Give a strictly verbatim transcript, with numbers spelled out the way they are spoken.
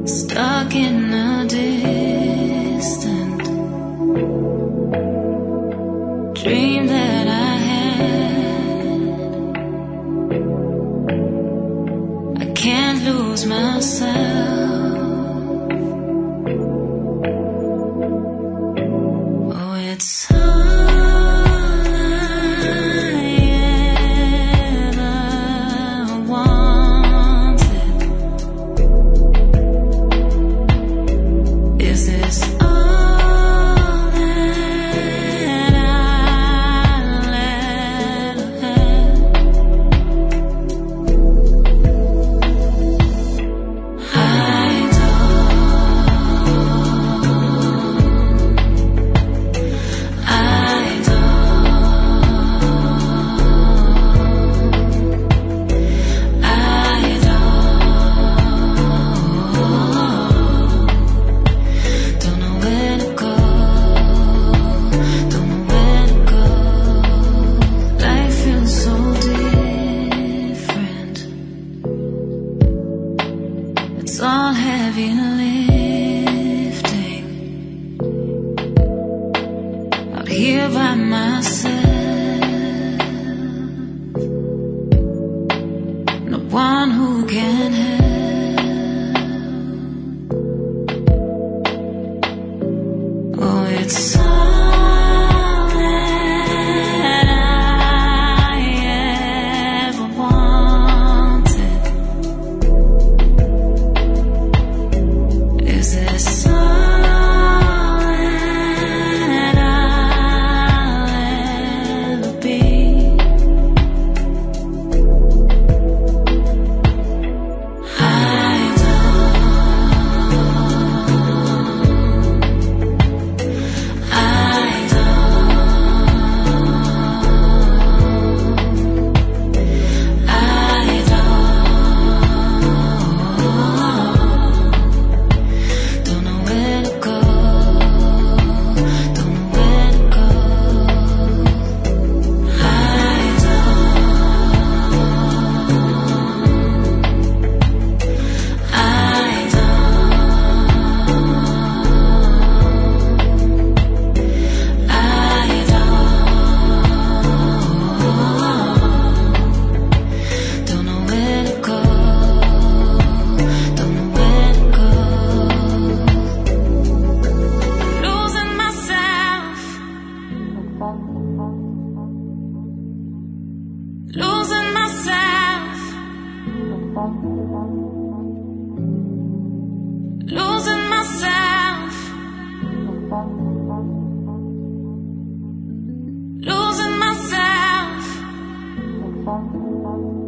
stuck in a distant dream that I had. I can't lose myself. Oh, it's all heavy lifting out here by myself. No one who can help. Oh, it's all that I ever wanted. Is this all that I'll ever be? I don't, I don't, I don't. Don't know where to go, don't know where to go. I don't, I don't, I don't. Don't know where to go, don't know where to go. Losing myself, losing myself, losing myself, losing myself.